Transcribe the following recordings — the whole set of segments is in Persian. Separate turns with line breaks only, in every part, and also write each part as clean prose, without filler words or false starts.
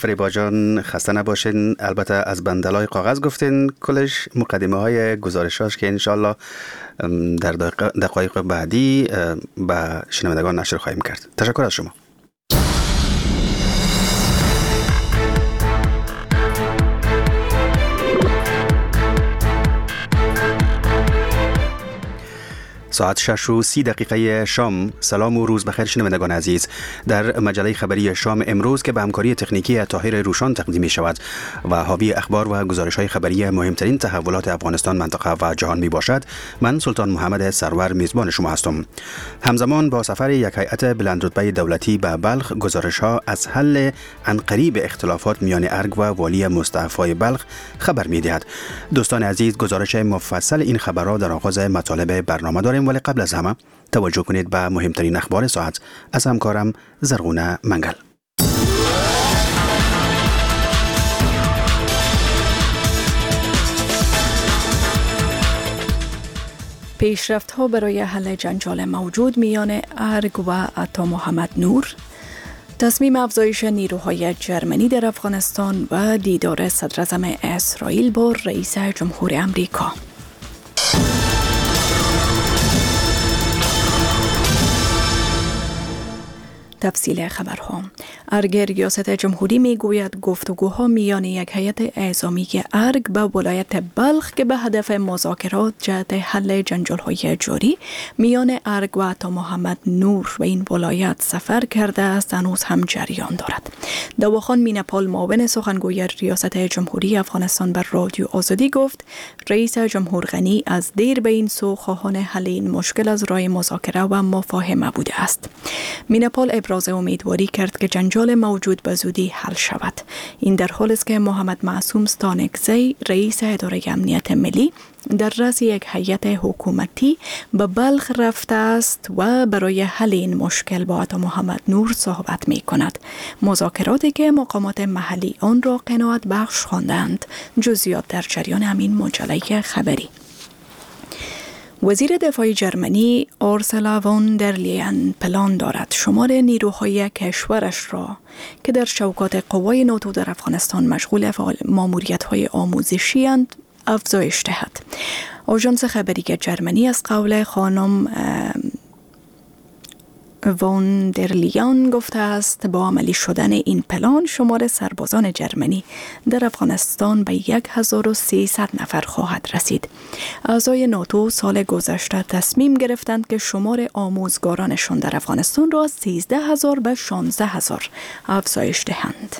فریبا جان خسته نباشین. البته از بندلای کاغذ گفتین، کلش مقدمه های گزارشاش که انشالله در دقایق بعدی به شنوندگان نشر خواهیم کرد. تشکر از شما. ساعت 6:30 شام. سلام و روز بخیر شنوندگان عزیز. در مجله خبری شام امروز که به همکاری تکنیکی طاهر روشان تقدیم می شود و حاوی اخبار و گزارش های خبری مهمترین تحولات افغانستان، منطقه و جهان می باشد، من سلطان محمد سرور میزبان شما هستم. همزمان با سفر یک هیئت بلندرتبه دولتی به بلخ، گزارش ها از حل عنقریب اختلافات میان ارگ و والی مستعفی بلخ خبر می دهد. دوستان عزیز، گزارش مفصل این خبرها در آغاز مطالب برنامه داریم، ولی قبل از همه توجه کنید به مهمترین اخبار ساعت از همکارم زرغونه منگل.
پیشرفت‌ها برای حل جنجال موجود میان ارگ و عطا محمد نور، تصمیم افزایش نیروهای جرمنی در افغانستان و دیدار صدراعظم اسرائیل با رئیس جمهور امریکا. تفصیل خبرها. ارگ ریاست جمهوری میگوید گفتگوها میان یک هیئت اعزامی ارگ با ولایت بلخ که به هدف مذاکرات جهت حل جنجال‌های جاری میان ارگ و عطا محمد نور و این ولایت سفر کرده است هنوز هم جریان دارد. دواخان مینپال، معاون سخنگوی ریاست جمهوری افغانستان بر رادیو آزادی گفت رئیس جمهور غنی از دیر به این سو خواهان حل این مشکل از راه مذاکره و مفاهمه بوده است. مینپال ابراز امیدواری کرد که جنجال موجود به زودی حل شود. این در حالی است که محمد معصوم ستانکزی، رئیس اداره امنیت ملی، در رأس یک هیئت حکومتی به بلخ رفته است و برای حل این مشکل با عطا محمد نور صحبت می کند. مذاکراتی که مقامات محلی آن را قناعت بخش خواندند. جزئیات در جریان همین مجله خبری. وزیر دفاع جرمنی اورسولا وان در لیین پلان دارد شمار نیروهای کشورش را که در چوکات قوای ناتو در افغانستان مشغول ماموریت‌های آموزشی اند افزایش دهد. آژانس خبری جرمنی از قول خانم وان در لیان گفته است با عملی شدن این پلان شمار سربازان جرمنی در افغانستان به 1300 نفر خواهد رسید. اعضای ناتو سال گذشته تصمیم گرفتند که شمار آموزگارانشان در افغانستان را از 13,000 به 16,000 افزایش دهند.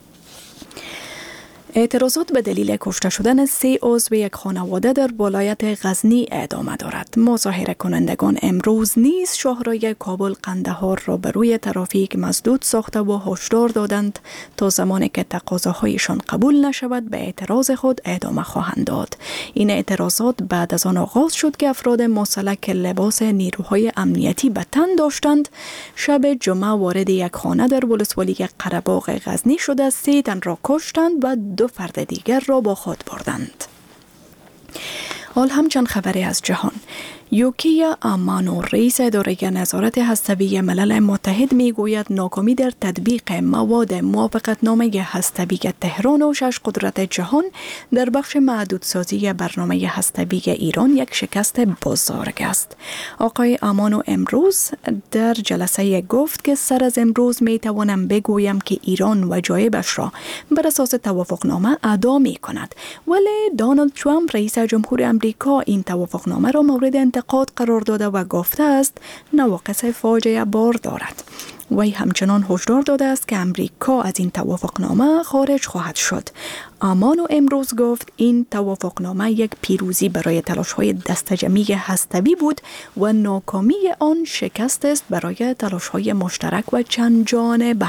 اعتراضات به دلیل کشته شدن 3 عضو یک خانواده در ولایت غزنی ادامه دارد. مظاهره کنندگان امروز نیز شاهراه کابل قندهار را بر روی ترافیک مسدود ساخته و هشدار دادند تا زمانی که تقاضاهایشان قبول نشود به اعتراض خود ادامه خواهند داد. این اعتراضات بعد از آن آغاز شد که افراد مسلح که لباس نیروهای امنیتی به تن داشتند شب جمعه وارد یک خانه در ولسوالی قره‌باغ غزنی شده 3 تن را کشتند و 2 فرد دیگر را با خود بردند. حال همچند خبری از جهان. یوکیا امانو، رئیس اداره نظارت هسته‌ای ملل متحد میگوید ناکامی در تطبیق مواد موافقتنامه هسته‌ای تهران و 6 قدرت جهان در بخش محدودسازی برنامه هسته‌ای ایران یک شکست بزرگ است. آقای امانو امروز در جلسه گفت که سر از امروز میتوانم بگویم که ایران وجایبش را بر اساس توافقنامه ادا میکند، ولی دونالد ترامپ رئیس جمهور امریکا این توافقنامه را مورد انتقاد قرار داده و گفته است نواقص فاجعه بار دارد. وی همچنان هشدار داده است که امریکا از این توافقنامه خارج خواهد شد. امانو امروز گفت این توافقنامه یک پیروزی برای تلاش‌های دسته‌جمعی هسته‌ای بود و ناکامی آن شکست است برای تلاش‌های مشترک و چند جانبه.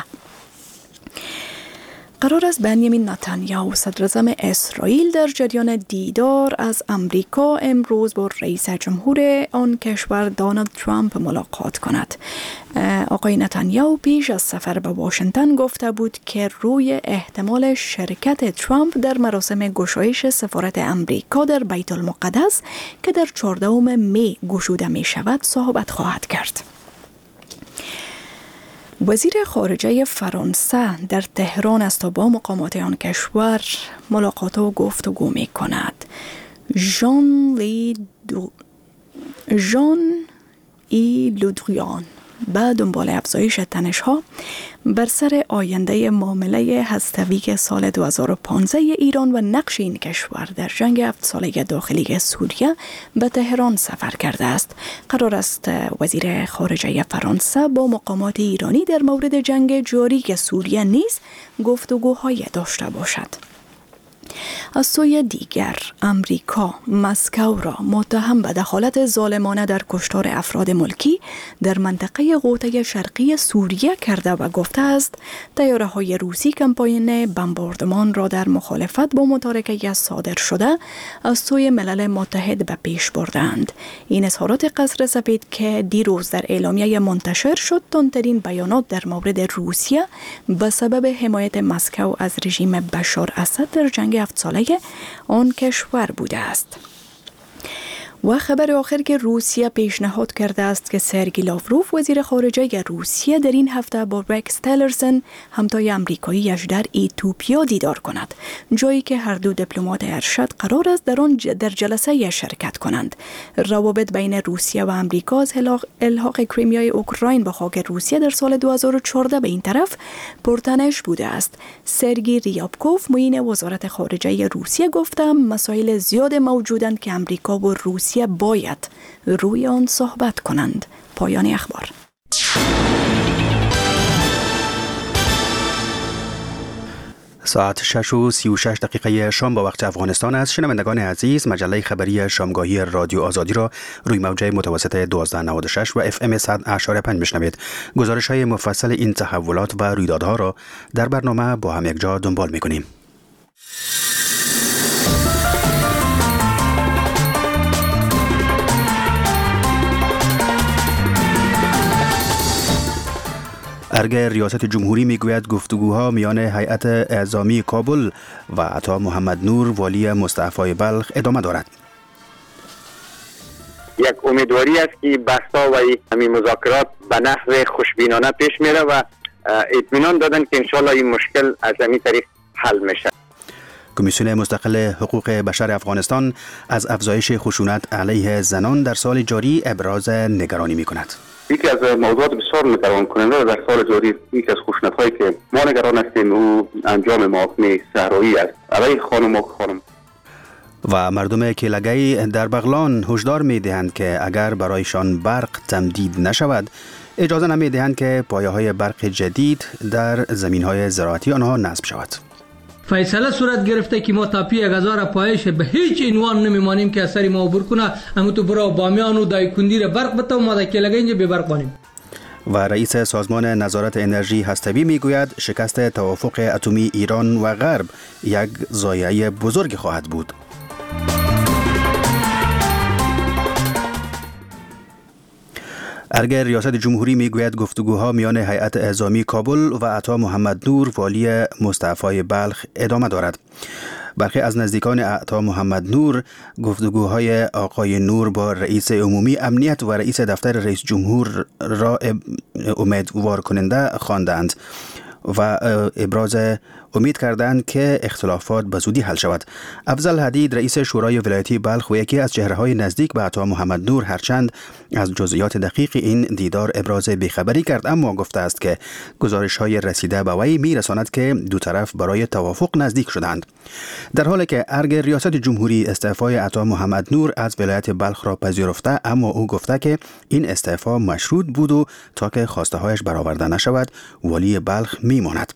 قرار است بنیامین نتانیاهو صدراعظم اسرائیل در جریان دیدار از امریکا امروز با رئیس جمهور آن کشور دونالد ترامپ ملاقات کند. آقای نتانیاهو پیش از سفر به واشنگتن گفته بود که روی احتمال شرکت ترامپ در مراسم گشایش سفارت امریکا در بیت المقدس که در 14 می گشوده می شود صحبت خواهد کرد. وزیر خارجه فرانسه در تهران است تا با مقامات آن کشور ملاقات و گفتگو می کند. ژان ای لودریان به دنبال افزایش تنش‌ها بر سر آینده معامله هسته‌ای سال 2015 ایران و نقش این کشور در جنگ 7 ساله داخلی سوریه به تهران سفر کرده است. قرار است وزیر خارجه فرانسه با مقامات ایرانی در مورد جنگ جاری سوریه نیز گفتگوهای داشته باشد. از سوی دیگر امریکا مسکو را متهم به دخالت ظالمانه در کشتار افراد ملکی در منطقه غوطه شرقی سوریه کرده و گفته است طیاره‌های روسی کمپاین بمباردمان را در مخالفت با متارکه صادر شده از سوی ملل متحد به پیش بردند. این اظهارات قصر سفید که دیروز در اعلامیه منتشر شد تندترین بیانات در مورد روسیه به سبب حمایت مسکو از رژیم بشار اسد در جنگ 7 ساله آن کشور بوده است. و خبر آخر که روسیه پیشنهاد کرده است که سرگی لاوروف وزیر خارجه روسیه در این هفته با رکس تیلرسن همتای آمریکایی‌اش در ایتوپیا دیدار کند، جایی که هر دو دیپلمات ارشد قرار است در آن در جلسه شرکت کنند. روابط بین روسیه و آمریکا از الحاق کریمیای اوکراین به خاک روسیه در سال 2014 به این طرف پرتنش بوده است. سرگی ریابکوف معین وزارت خارجه روسیه گفته مسائل زیاد موجودند که آمریکا و روسیه باید روی آن صحبت کنند. پایان اخبار.
ساعت 6:36 شام با وقت افغانستان است. شنوندگان عزیز، مجله خبری شامگاهی رادیو آزادی را روی موجه متوسط 1296 و FM 100.5 میشنوید. گزارش های مفصل این تحولات و رویدادها را در برنامه با هم یک جا دنبال میکنیم. ارگ ریاست جمهوری میگوید گفتگوها میان هیئت اعزامی کابل و عطا محمد نور والی مستعفای بلخ ادامه دارد.
یک امیدواری است که بحث‌ها و همین مذاکرات به نحو خوشبینانه پیش میره و اطمینان دادن که انشالله این مشکل از همین طریق حل میشه.
کمیسیون مستقل حقوق بشر افغانستان از افزایش خشونت علیه زنان در سال جاری ابراز نگرانی میکند.
یکی از موضوعات بسیار نگران کننده در سال جاری یکی از خشونت‌هایی که ما نگران هستیم او انجام محاکمه صحرایی است علیه خانم.
و مردم کیلگی در بغلان هشدار می‌دهند که اگر برایشان برق تمدید نشود اجازه نمی‌دهند که پایه‌های برق جدید در زمین‌های زراعتی آنها نصب شود.
فیصله صورت گرفته که ما تاپی 1000 پایش به هیچ عنوان نمیمانیم که اثری ما عبور کنه. اما تو برای بامیان و دایکندی را برق بتو ما که لگه اینجا به برق بانیم.
و رئیس سازمان نظارت انرژی هسته‌ای میگوید شکست توافق اتمی ایران و غرب یک ضایعه بزرگ خواهد بود. ارگ ریاست جمهوری میگوید گفتگوها میان هیئت اعزامی کابل و عطا محمد نور والی مستعفای بلخ ادامه دارد. برخی از نزدیکان عطا محمد نور گفتگوهای آقای نور با رئیس عمومی امنیت و رئیس دفتر رئیس جمهور را امیدوار کننده خواندند و ابراز امید کردند که اختلافات به زودی حل شود. افضل حدید رئیس شورای ولایتی بلخ و یکی از چهره‌های نزدیک به عطا محمد نور هرچند از جزئیات دقیق این دیدار ابراز بیخبری کرد اما گفته است که گزارش‌های رسیده به وی می‌رساند که دو طرف برای توافق نزدیک شدند. در حالی که ارگ ریاست جمهوری استعفای عطا محمد نور از ولایت بلخ را پذیرفته اما او گفته که این استعفا مشروط بود و تا که خواسته‌هایش برآورده نشود ولی بلخ میماند.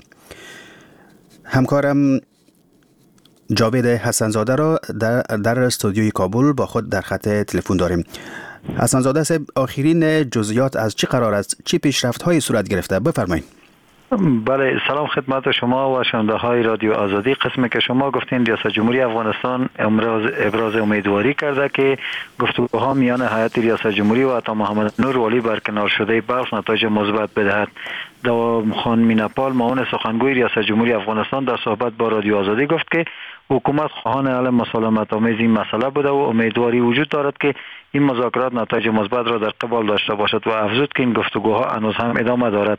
همکارم جاوید حسنزاده را در استودیوی کابل با خود در خط تلفن داریم. حسنزاده صاحب، آخرین جزئیات از چی قرار است؟ چی پیشرفت‌هایی صورت گرفته؟ بفرمایید.
بله، سلام خدمت شما و شنونده‌های رادیو آزادی. قسمی که شما گفتین ریاست جمهوری افغانستان ابراز امیدواری کرده که گفتگوها میان هیئت ریاست جمهوری و عطا محمد نور والی برکنار شده بلخ نتایج مثبت بدهد. دوام خان میناپال معاون سخنگوی ریاست جمهوری افغانستان در صحبت با رادیو آزادی گفت که حکومت خواهان حل مسالمت آمیز این مسئله بوده و امیدواری وجود دارد که این مذاکرات نتایج مثبت را در قبال داشته باشد و افزود که این گفتگوها هنوز هم ادامه دارد.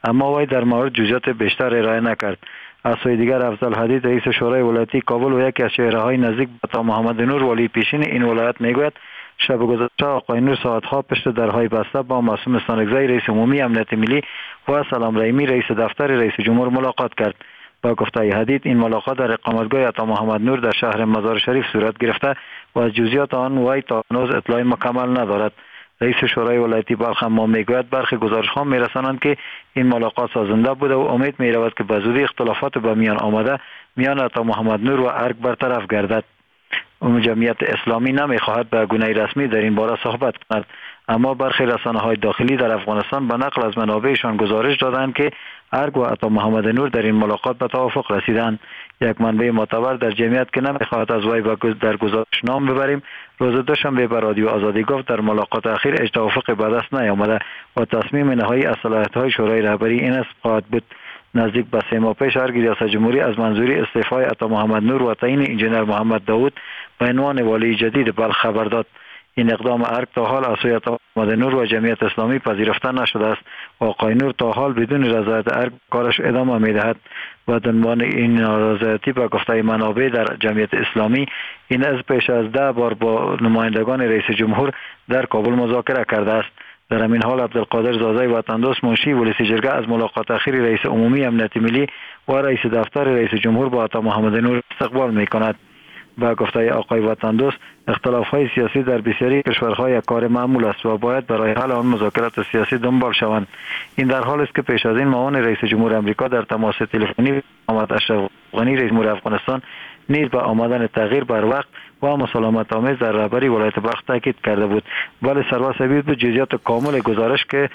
اما وی در مورد جزئیات بیشتر ارائه نکرد. از سوی دیگر افضل حدید رئیس شورای ولایتی کابل و یکی از چهره‌های نزدیک به عطا محمد نور والی پیشین این ولایت میگوید شب گذشته آقای نور ساعت‌ها پشت درهای بسته با معصوم ستانکزی رئیس عمومی امنیت ملی و سلام رحیمی رئیس دفتر رئیس جمهور ملاقات کرد. با گفته حدید این ملاقات در اقامتگاه عطا محمد نور در شهر مزار شریف صورت گرفته و از جزئیات آن وی تا هنوز اطلاع مکمل ندارد. رئیس شورای ولایتی بلخ اما میگوید برخی گزارش‌ها میرسانند که این ملاقات سازنده بوده و امید می‌رود که به زودی اختلافات به میان آمده میان عطا محمد نور و ارگ برطرف گردد. جمعیت اسلامی نمیخواهد به گونه رسمی در این باره صحبت کند، اما برخی رسانه‌های داخلی در افغانستان به نقل از منابعشان گزارش دادند که ارگ و عطا محمد نور در این ملاقات به توافق رسیدند. یک منبع معتبر در جمعیت که نمیخواهد از وی در گزارش نام ببریم روز دوشنبه به رادیو آزادی گفت در ملاقات اخیر اجتماع توافق به دست نیامده و تصمیم نهایی از صلاحیت‌های شورای رهبری این است خواهد بود. نزدیک به 3 ماه پیش ارگ ریاست جمهوری از منظوری استعفای عطا محمد نور و تعیین انجینر محمد داود به عنوان والی جدید بلخ خبر داد. این اقدام ارگ تا حال از سوی عطا محمد نور و جمعیت اسلامی پذیرفته نشده است و آقای نور تا حال بدون رضایت ارگ کارش ادامه می‌دهد. و دنبال این نارضایتی به گفته منابع در جمعیت اسلامی این از پیش از 10 بار با نمایندگان رئیس جمهور در کابل مذاکره کرده است. در همین حال عبدالقادر زازای وطندوست منشی ولسی جرگه از ملاقات اخیر رئیس عمومی امنیت ملی و رئیس دفتر رئیس جمهور با عطا محمد نور استقبال می‌کند. با گفته آقای وطندوست اختلاف‌های سیاسی در بسیاری کشورها یک کار معمول است و باید برای حل آن مذاکرات سیاسی دنبال شوند. این در حالی است که پیش از این معاون رئیس جمهور آمریکا در تماس تلفنی محمد اشرف غنی رئیس جمهور افغانستان نیز به آمدن تغییر بر وقت و مسالمت آمیز در رهبری ولایت بلخ تاکید کرده بود. ولی سرباز بود جزئیات کامل گزارش که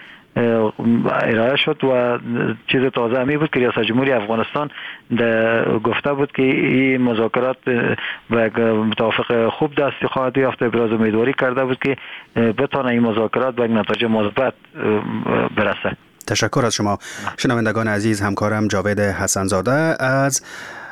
ارائه شد و چیز تازه همی بود که ریاست جمهوری افغانستان گفته بود که این مذاکرات و توافق خوب دستی خواهد یافت. ابراز امیدواری کرده بود که بتونه این مذاکرات به نتایج مثبت برسه.
تشکر از شما. شنوندگان عزیز، همکارم جاوید حسنزاده از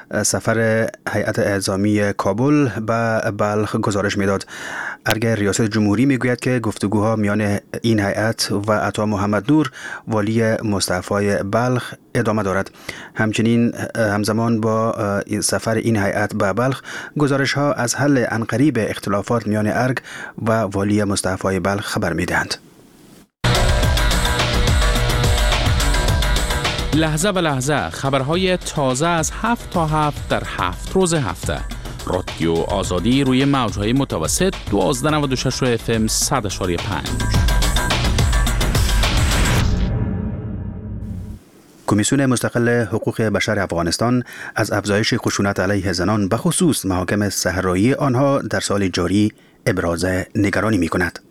سفر هیئت اعزامی کابل به بلخ گزارش میداد. ارگ ریاست جمهوری میگوید که گفتگوها میان این هیئت و عطا محمد نور والی مستعفی بلخ ادامه دارد. همچنین همزمان با سفر این هیئت به بلخ گزارش ها از حل عنقریب اختلافات میان ارگ و والی مستعفی بلخ خبر میدهند.
لحظه به لحظه خبرهای تازه از 7 تا 7 در 7 روز هفته. رادیو آزادی روی موجهای متوسط 1296 FM 100.5.
کمیسیون مستقل حقوق بشر افغانستان از افزایش خشونت علیه زنان به خصوص محاکم صحرایی آنها در سال جاری ابراز نگرانی می‌کند.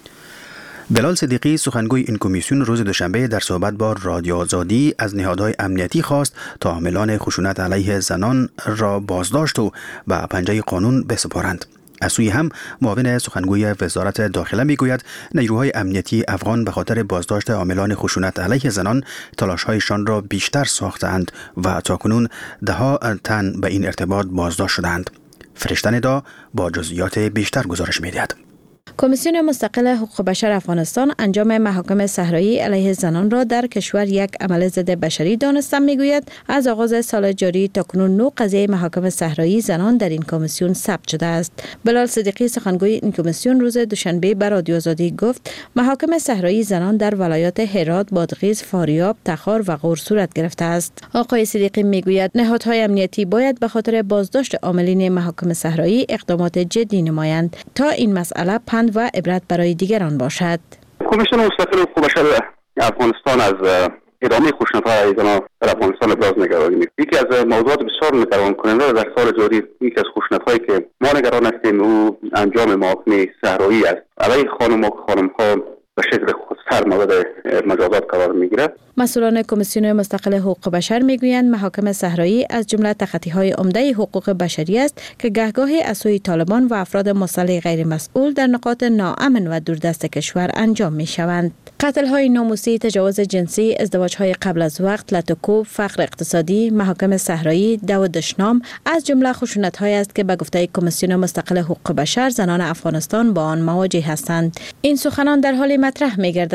بلال صدیقی سخنگوی این کمیسیون روز دوشنبه در صحبت با رادیو آزادی از نهادهای امنیتی خواست تا عاملان خشونت علیه زنان را بازداشت و به پنجه قانون بسپارند. از سوی هم معاون سخنگوی وزارت داخله میگوید نیروهای امنیتی افغان به خاطر بازداشت عاملان خشونت علیه زنان تلاش‌هایشان را بیشتر ساختند و تاکنون ده‌ها تن به این ارتباط بازداشت شدند. فرشته ندا با جزئیات بیشتر گزارش می‌دهد.
کمیسیون مستقل حقوق بشر افغانستان انجام محاکم صحرایی علیه زنان را در کشور یک عمل ضد بشری دانسته میگوید از آغاز سال جاری تاکنون 9 قضیه محاکم صحرایی زنان در این کمیسیون ثبت شده است. بلال صدیقی سخنگوی این کمیسیون روز دوشنبه به رادیو آزادی گفت محاکم صحرایی زنان در ولایات هرات، بادغیس، فاریاب، تخار و غور صورت گرفته است. آقای صدیقی میگوید نهادهای امنیتی باید به خاطر بازداشت عاملین محاکم صحرایی اقدامات جدی نمایند تا این مسئله پند و عبرت برای دیگران باشد.
کمیسیون مستقل حقوق بشر افغانستان از ادامه خشونت‌های زنان در افغانستان ابراز نگرانی می‌کند. یکی از موضوعات بسیار نگران کننده در سال جاری یکی از خشونت‌هایی که ما نگران هستیم او انجام محاکم صحرایی است. علیه خانم‌ها به شکل خودسر مورد مجازات قرار می‌گیرد.
مسئولان کمیسیون مستقل حقوق بشر میگویند محاکم صحرایی از جمله تخطی‌های عمده حقوق بشری است که گهگاهی از سوی طالبان و افراد مسلح غیر مسئول در نقاط ناامن و دوردست کشور انجام می‌شوند. قتل‌های ناموسی، تجاوز جنسی، ازدواج‌های قبل از وقت، لطوکوب، فقر اقتصادی، محاکم صحرایی، دو دشنام از جمله خشونت‌هایی است که به گفته کمیسیون مستقل حقوق بشر زنان افغانستان با آن مواجه هستند. این سخنان در حال مطرح می‌گردد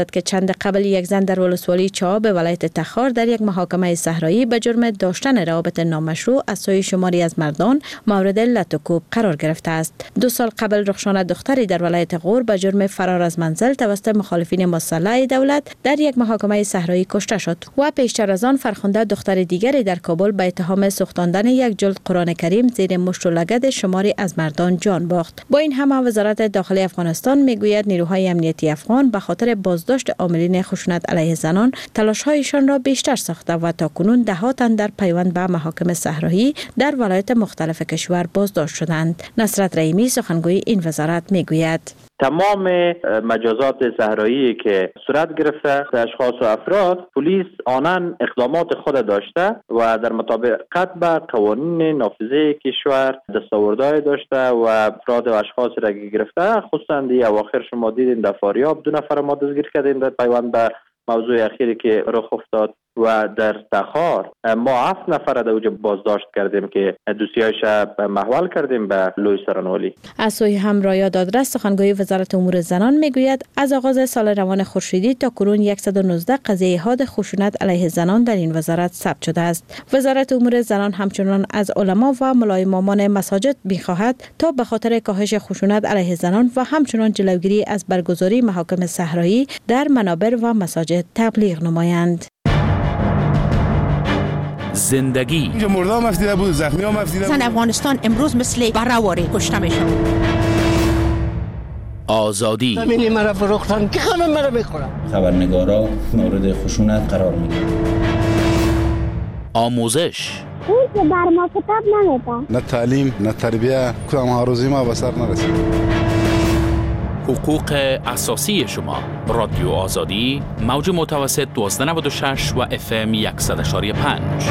گفتد که چند قبل یک زن در ولسوالی چاب ولایت تخار در یک محاکمه صحرایی به جرم داشتن روابط نامشروع از سوی شماری از مردان مورد لط و کوب قرار گرفته است. 2 سال قبل رخشان دختری در ولایت غور به جرم فرار از منزل توسط مخالفین مسلح دولت در یک محاکمه صحرایی کشته شد و پیشتر از آن فرخنده دختر دیگری در کابل به اتهام سوختاندن یک جلد قرآن کریم زیر مشت و لگد شماری از مردان جان باخت. با این همه وزارت داخلی افغانستان میگوید نیروهای امنیتی افغان به خاطر بازداشت عاملین خشونت علیه زنان تلاش‌هایشان را بیشتر ساخته و تاکنون ده‌ها تن در پیوند به محاکم صحرایی در ولایات مختلف کشور بازداشت شدند. نصرت رحیمی سخنگوی این وزارت میگوید
تمام مجازات صحرایی که صورت گرفته به اشخاص و افراد، پلیس آنان اقدامات خود داشته و در مطابقت به قوانین نافذه کشور دستاوردهای داشته و افراد و اشخاصی را گرفته. خصوصا در اواخر شما دیدین در فاریاب 2 نفر ما دستگیر کردیم در پیوند به موضوع اخیری که رخ افتاد و در تخار ما 7 نفر در اوج بازداشت کردیم که دوسیه‌اش محول کردیم به لوی سرانوالی.
از سوی همراه دادرس سخنگوی وزارت امور زنان میگوید از آغاز سال روان خورشیدی تا کنون 119 قضیه حاد خشونت علیه زنان در این وزارت ثبت شده است. وزارت امور زنان همچنان از علما و ملای امامان مساجد می‌خواهد تا به خاطر کاهش خشونت علیه زنان و همچنان جلوگیری از برگزاری محاکم صحرایی در منابر و مساجد تبلیغ نمایند.
زندگی
اینجا مرده هم افتیده بود، زخمی هم افتیده بود.
زن افغانستان امروز مثل برهواری کشته میشن.
آزادی
همینی مرا فروختن که همه مرا بخورن.
خبرنگارا مورد خشونت قرار میگیرن.
آموزش
اون که بر ما کتاب نمیدن.
نه تعلیم نه تربیه، کدام ها روزی ما به سر نرسید.
حقوق اساسی شما. رادیو آزادی، موج متوسط 1296 و FM 100.5.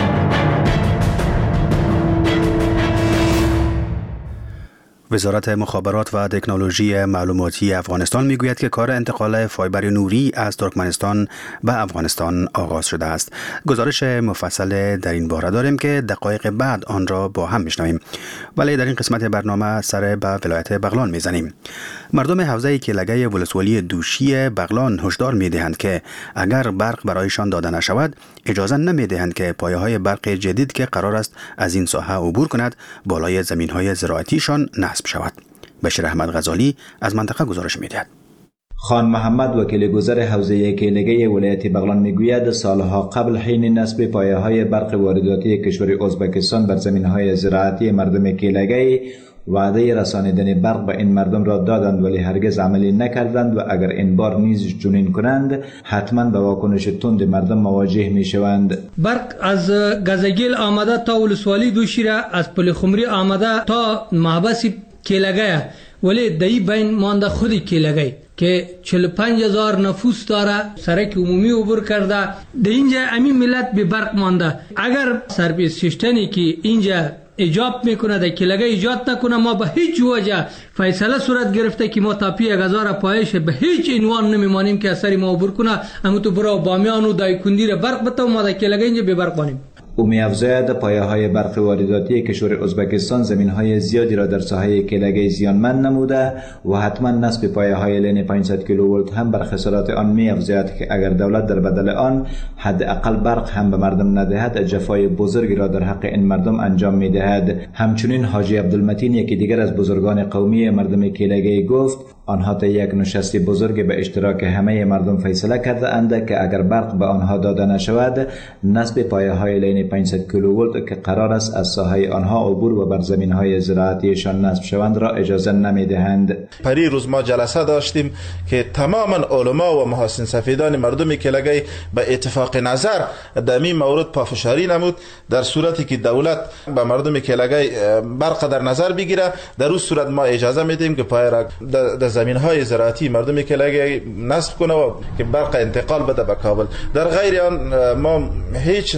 وزارت مخابرات و تکنولوژی معلوماتی افغانستان میگوید که کار انتقال فایبر نوری از ترکمنستان به افغانستان آغاز شده است. گزارش مفصل در این باره داریم که دقایق بعد آن را با هم میشنویم، ولی در این قسمت برنامه سر به ولایت بغلان میزنیم. مردم حوزه کلگه ولسوالی دوشی بغلان هشدار میدهند که اگر برق برایشان داده نشود اجازه نمیدهند که پایه‌های برق جدید که قرار است از این ساحه عبور کند بالای زمین‌های زراعتیشان نصب شود. بشیر احمد غزالی از منطقه گزارش می‌دهد.
خان محمد وکیل گذر حوزه کلگه ولایت بغلان میگوید سالها قبل حین نصب پایه‌های برق وارداتی کشور ازبکستان بر زمین‌های زراعتی مردم کلگه وعده رسانیدن برق به این مردم را دادند ولی هرگز عملی نکردند و اگر این بار نیز چنین کنند حتما به واکنش تند مردم مواجه می شوند.
برق از گزگیل آمده تا ولسوالی دوشی را، از پل خمری آمده تا محبس کلگه، ولی دایی بین مانده خود کلگه که 45,000 نفوس داره، سرک عمومی عبور کرده. در اینجا همین ملت به برق مانده. اگر سرویس سیستمی که اینجا ایجاب میکنه در کلگه ایجاد نکنه، ما به هیچ وجه فیصله صورت گرفته که ما تاپی 1000 پایش به هیچ عنوان نمیمانیم که اثری ما عبور کنه. همون تو برو بامیان و دایکندی را برق بتو، ما در کلگه اینجا به برق بانیم.
او می‌افزاید پایه‌های برق وارداتی کشور ازبکستان زمین‌های زیادی را در ساحه کلگه زیانمند نموده و حتما نصب پایه‌های لین 500 کیلوولت هم بر خسارات آن می‌افزاید که اگر دولت در بدل آن حداقل برق هم به مردم ندهد جفای بزرگی را در حق این مردم انجام می‌دهد. همچنین حاجی عبدالمتین یکی دیگر از بزرگان قومی مردم کلگه گفت آنها تا یک نشست بزرگ به اشتراک همه مردم فیصله کرده اند که اگر برق به آنها داده نشود نصب پایه‌های لین 500 کیلوولت که قرار است از ساحه آنها عبور و بر زمین‌های زراعتیشان نصب شوند را اجازه نمی‌دهند.
پری روز ما جلسه داشتیم که تماما علما و محاسن سفیدان مردم کلگه به اتفاق نظر در این مورد پافشاری نمود. در صورتی که دولت به مردم کلگه برق در نظر بگیره در اون صورت ما اجازه میدیم که پای را در زمین‌های زراعتی مردم کلگه نصب کنه و که برق انتقال بده به کابل. در غیر آن ما هیچ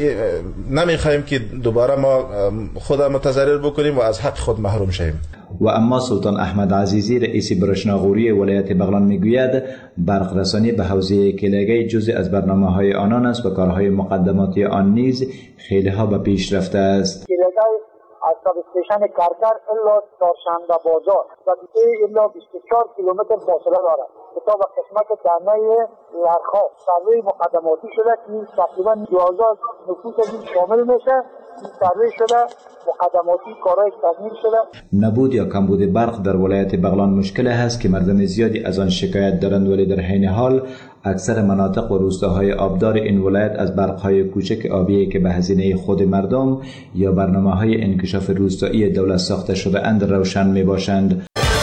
نمیخوایم که دوباره ما خود متضرر بکنیم و از حق خود محروم شویم.
و اما سلطان احمد عزیزی رئیس برشناغوری ولایت بغلان میگوید برق رسانی به حوزه کلگه جزء از برنامه‌های آنان است و کارهای مقدماتی آن نیز خیلی ها به پیش رفته است.
از سب استیشن کرکر الا چهارشنبه بازار و الا 24 کیلومتر فاصله دارد. کتاب قسمت دمه لرخا سروی مقدماتی شده که تقریبا 12 نفوس از این شامل میشه. این سروی شده، مقدماتی کارهای تکمیل شده.
نبود یا کمبود برق در ولایت بغلان مشکل هست که مردم زیادی از آن شکایت دارند، ولی در حین حال اکثر مناطق و روستاهای آبدار این ولایت از برقهای کوچک آبی که به هزینه خود مردم یا برنامه‌های انکشاف روستایی دولت ساخته شده اند روشن می باشند.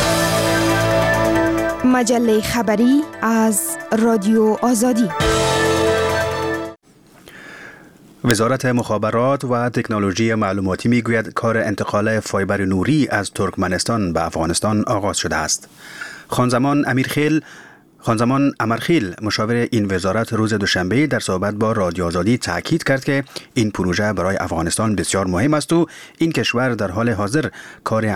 مجله خبری از رادیو آزادی.
وزارت مخابرات و تکنولوژی معلوماتی میگوید کار انتقال فایبر نوری از ترکمنستان به افغانستان آغاز شده است. خانزمان امرخیل مشاور این وزارت روز دوشنبه در صحبت با رادیو آزادی تاکید کرد که این پروژه برای افغانستان بسیار مهم است و این کشور در حال حاضر کار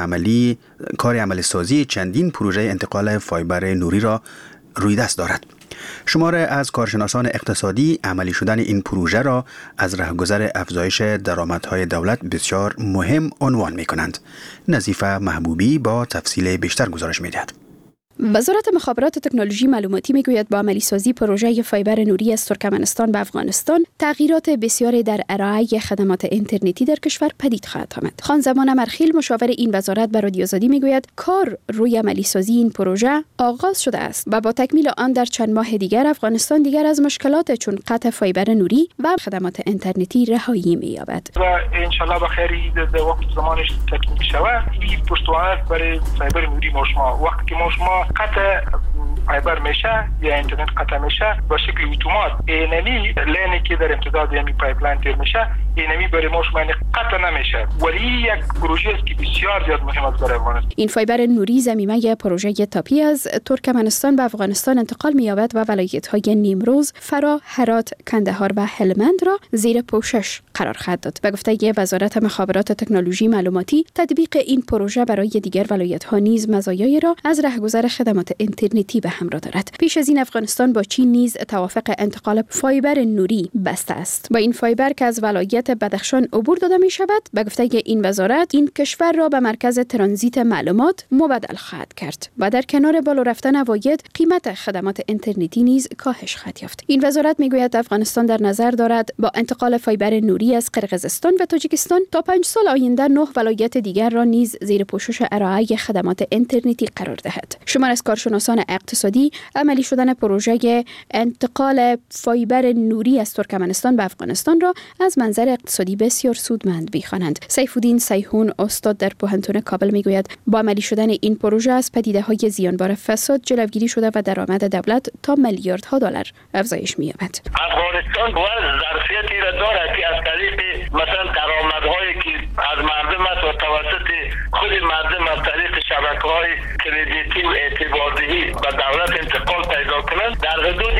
عملی سازی چندین پروژه انتقال فایبر نوری را روی دست دارد. شماره از کارشناسان اقتصادی عملی شدن این پروژه را از رهگذر افزایش درآمدهای دولت بسیار مهم عنوان می کنند. نظیفه محبوبی با تفصیل بیشتر گزارش می دهد.
وزارت مخابرات و تکنولوژی معلوماتی میگوید با عملی سازی پروژه فایبر نوری از ترکمنستان به افغانستان تغییرات بسیاری در ارائه خدمات اینترنتی در کشور پدید خواهد آمد. خانزمان امرخیل مشاور این وزارت به رادیو آزادی میگوید کار روی عملی سازی این پروژه آغاز شده است و با تکمیل آن در چند ماه دیگر افغانستان دیگر از مشکلات چون قطع فایبر نوری و خدمات اینترنتی رهایی می‌یابد.
و ان شاء الله بخیر در وقت زمانش تکمیل شود این پشتوانه برای فایبر نوری ما وقتی که ما قطع فایبر میشه یا اینترنت قطع میشه با شکل اتومات اینمی لینی که در امتداد یعنی پایپلاین تیر میشه اینمی برای ما شما قطع نمیشه ولی یک پروژه است که بسیار زیاد مهم است برای افغانستان.
این فایبر نوری زمینه پروژه تاپی از ترکمنستان به افغانستان انتقال می‌یابد و ولایت‌های نیمروز، فرا، هرات، کندهار و هلمند را زیر پوشش قرار خواهد داد. به گفته وزارت مخابرات و تکنولوژی معلوماتی تطبیق این پروژه برای دیگر ولایت‌ها نیز مزایایی را از رهگذر خدمات اینترنتی به همراه دارد. پیش از این افغانستان با چین نیز توافق انتقال فایبر نوری بسته است. با این فایبر که از ولایت بدخشان عبور داده می شود، به گفته این وزارت این کشور را به مرکز ترانزیت معلومات مبادل خواهد کرد و در کنار بالا رفتن عواید قیمت خدمات اینترنتی نیز کاهش خواهد یافت. این وزارت می گوید افغانستان در نظر دارد با انتقال فایبر نوری از قرقیزستان و تاجیکستان تا 5 سال آینده 9 ولایت دیگر را نیز زیر پوشش ارائه خدمات اینترنتی قرار دهد. شمار از کارشناسان اقتصادی عملی شدن پروژه انتقال فایبر نوری از ترکمنستان به افغانستان را از منظر اقتصادی بسیار سودمند می‌خوانند. سیف‌الدین سیحون استاد در پوهنتون کابل میگوید با عملی شدن این پروژه از پدیده‌های زیانبار فساد جلوگیری شده و درآمد دولت تا میلیاردها دلار افزایش می‌یابد.
افغانستان باید ظرفیتی را دارد که از طریق مثلا درآمدهایی که از مردم است و توسط خود مردم از طریق شبکه‌های کردیتی و اعتباردهی و دولت انتقال پیدا کنند در حدود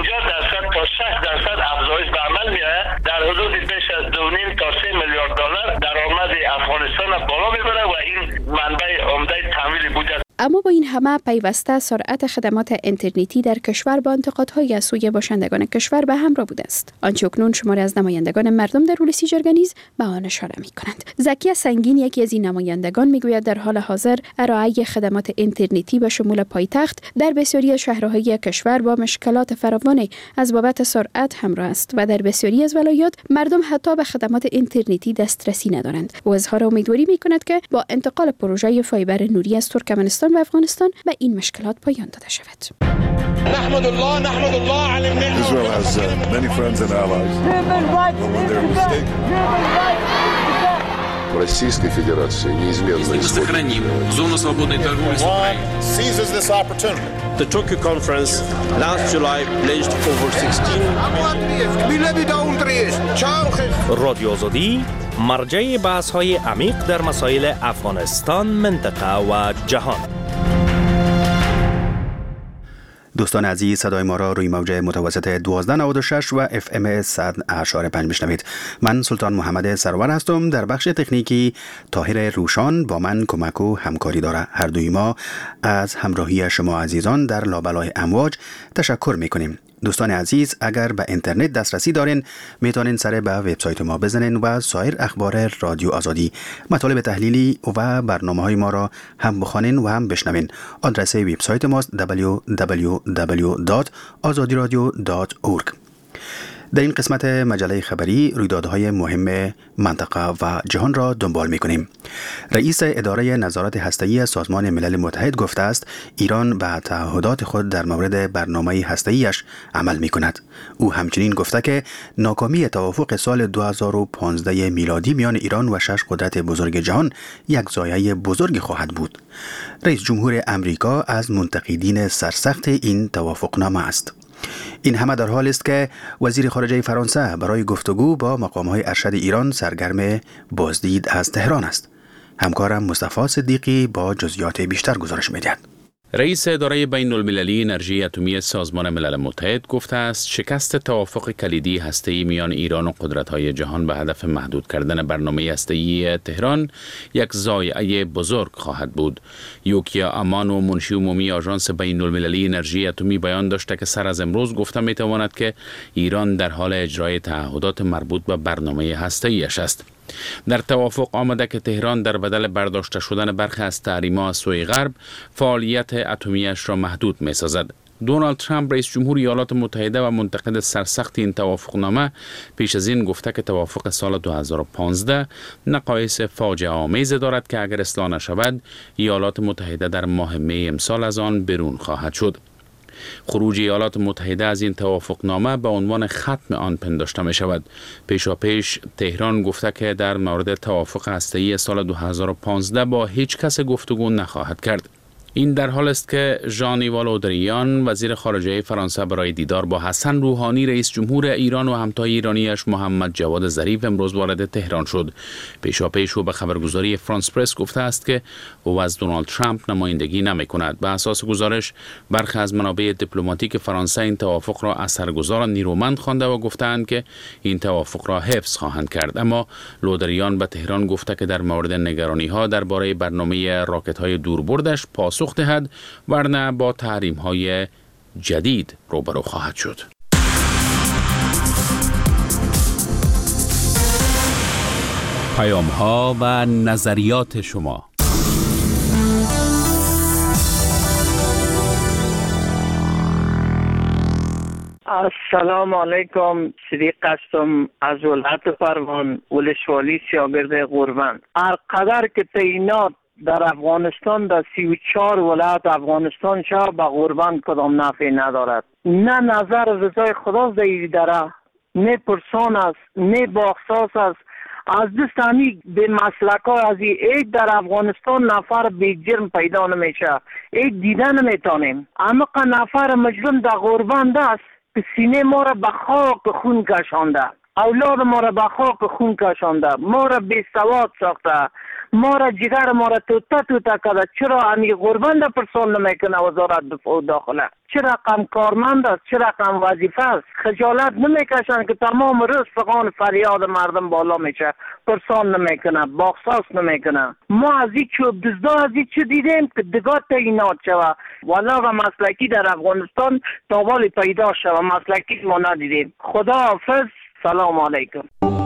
50% تا 60% افزایش به عمل می‌آید. در حدود بیش از 2.5 تا 3 میلیارد دلار درآمد افغانستان بالا می‌برد و این منبع عمده تامین بودجه.
اما با این همه پیوسته سرعت خدمات اینترنتی در کشور با انتقادهای از سوی باشندگان کشور به همراه بوده است. آنچه اکنون شماری از نمایندگان مردم در ولسی جرگه نیز به آن اشاره می‌کنند. زکی سنگین یکی از این نمایندگان میگوید در حال حاضر ارائه خدمات اینترنتی به شمول پایتخت در بسیاری از شهرهای کشور با مشکلات فراوانی از بابت سرعت همراه است و در بسیاری از ولایات مردم حتی به خدمات اینترنتی دسترسی ندارند. و اظهار امیدواری می‌کند که با انتقال پروژه فایبر نوری از ترکمنستان و افغانستان به این مشکلات پایان داده شود.
نحمد الله على
Israel has many friends and allies. When they're mistaken. Российской Федерации неизменно
сохраним зону свободной торговли с Украиной.
Seizes this opportunity.
The Tokyo conference last July pledged over 16 رادیو آزادی مرجع بحث‌های عمیق در مسائل افغانستان، منطقه و جهان.
دوستان عزیز، صدای ما را روی موج متوسط 1296 و FM 100.5 میشنوید. من سلطان محمد سرور هستم. در بخش تکنیکی طاهر روشان با من کمک و همکاری داره. هر دوی ما از همراهی شما عزیزان در لابلای امواج تشکر میکنیم. دوستان عزیز، اگر به اینترنت دسترسی دارین میتونین سر به وبسایت ما بزنین و سایر اخبار رادیو آزادی، مطالب تحلیلی و برنامه‌های ما را هم بخوانین و هم بشنوین. آدرس وبسایت ماست www.azadiradio.org. در این قسمت مجله خبری رویدادهای مهم منطقه و جهان را دنبال می‌کنیم. رئیس اداره نظارت هسته‌ای سازمان ملل متحد گفته است ایران به تعهدات خود در مورد برنامه هسته‌ایش عمل می‌کند. او همچنین گفته که ناکامی توافق سال 2015 میلادی میان ایران و 6 قدرت بزرگ جهان یک ضایعه بزرگ خواهد بود. رئیس جمهور امریکا از منتقدین سرسخت این توافقنامه است. این همه در حال است که وزیر خارجه فرانسه برای گفتگو با مقام‌های ارشد ایران سرگرم بازدید از تهران است. همکارم مصطفی صدیقی با جزئیات بیشتر گزارش می‌دهد.
رئیس اداره بین المللی انرژی اتمی سازمان ملل متحد گفته است شکست توافق کلیدی هسته‌ای میان ایران و قدرت‌های جهان به هدف محدود کردن برنامه هسته‌ای تهران یک ضایعه بزرگ خواهد بود. یوکیا امانو، منشی عمومی آژانس بین المللی انرژی اتمی، بیان داشته که سر از امروز گفته می‌تواند که ایران در حال اجرای تعهدات مربوط به برنامه هسته‌ایش است. در توافق آمده که تهران در بدل برداشته شدن برخی از تحریم‌ها از سوی غرب فعالیت اتمیش را محدود می‌سازد. دونالد ترامپ رئیس جمهور ایالات متحده و منتقد سرسخت این توافقنامه پیش از این گفته که توافق سال 2015 نقایص فاجعه آمیز دارد که اگر اصلاح نشود ایالات متحده در ماه می امسال از آن بیرون خواهد شد. خروج ایالات متحده از این توافقنامه به عنوان ختم آن پنداشته می شود. پیشاپیش تهران گفته که در مورد توافق هسته‌ای سال 2015 با هیچ کس گفتگو نخواهد کرد. این در حال است که ژان-ایوا له دریان وزیر خارجه فرانسه برای دیدار با حسن روحانی رئیس جمهور ایران و همتای ایرانیش محمد جواد ظریف امروز وارد تهران شد. پیشاپیش او به خبرگزاری فرانس پرس گفته است که او از دونالد ترامپ نمایندگی نمی‌کند. به اساس گزارش برخی از منابع دیپلماتیک فرانسه این توافق را اثرگذار و نیرومند خوانده و گفتند که این توافق را حفظ خواهند کرد. اما له دریان به تهران گفته که در مورد نگرانی‌ها درباره برنامه راکت‌های دوربردش پاسخ دهد، ورنه با تحریم‌های جدید روبرو خواهد شد. پیام‌ها و نظریات شما.
السلام علیکم. صدیق هستم از ولایت پروان، ولسوالی سیاگرد غوربند. هر قدر که تعیینات در افغانستان در 34 ولایت افغانستان شا به غوربند کدام نفعی ندارد. نه نظر رضای خداست در داره، نه پرسان است، نه باخصاص است. از دستانی به مسلک ها از این در افغانستان نفر به جرم پیدا نمیشه، این دیدن نمیتانیم. اما نفر مجرم در غوربند است که سینه ما را به خاک خون کشانده، اولاد ما را به خاک خون کشانده، ما را بی سواد ساخته، ما را جگر ما را توتا کرده. چرا همی غوربند پرسان نمیکنه وزارت دفاع داخله؟ چه رقم کارمند است، چه رقم وظیفه است؟ خجالت نمیکشن که تمام روز فقان فریاد مردم بالا میشه، پرسان نمیکنه، باخصاص نمیکنه. ما از این چوب دزدا از این چه دیدیم که دگاه تعیینات شوه، والا و مسلکی در افغانستان تاوال پیدا شوه، مسلکی ما ندیدیم. خدا حافظ. سلام علیکم.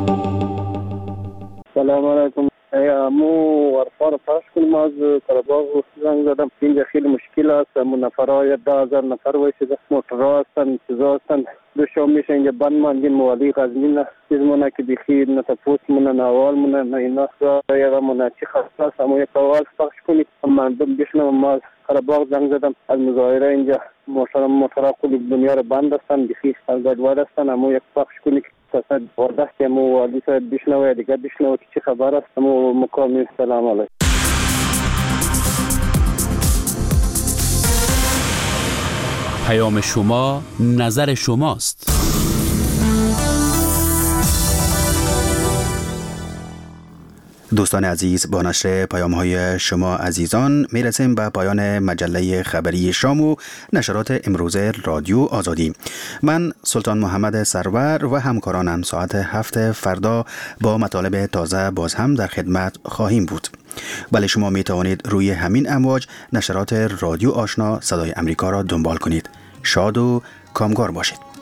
سلام علیکم. مو ورفار فرش کنیم از قرباغ زنگ زدم. اینجا خیلی مشکل است. مو نفرهای 10,000 نفر ویسیده، موترها هستن، چیزا هستن، دوشا میشه اینجا بند ماندین موالی غزمین چیز مونه که بیخی نه تپوس مونه نه اول مونه نه اینا یقا مونه چی خسته است. اما یک اول پخش کنید مردم بشنم. ما از قرباغ زنگ زدم از مظاهره اینجا موترها کلی دنیا رو بند هستن، بیخی گدواد هستن. اما یک پخش کنید تصد وارده که مو والی ساید بشنوه دیگه بشنوه که چی خبر است. مو مقامی. سلام علیکم.
پیام شما نظر شماست.
دوستان عزیز، با نشر پیام‌های شما عزیزان میرسیم به پایان مجله خبری شام و نشرات امروز رادیو آزادی. من سلطان محمد سرور و همکارانم ساعت 7 فردا با مطالب تازه باز هم در خدمت خواهیم بود. ولی شما می توانید روی همین امواج نشرات رادیو آشنا صدای امریکا را دنبال کنید. شاد و کامگار باشید.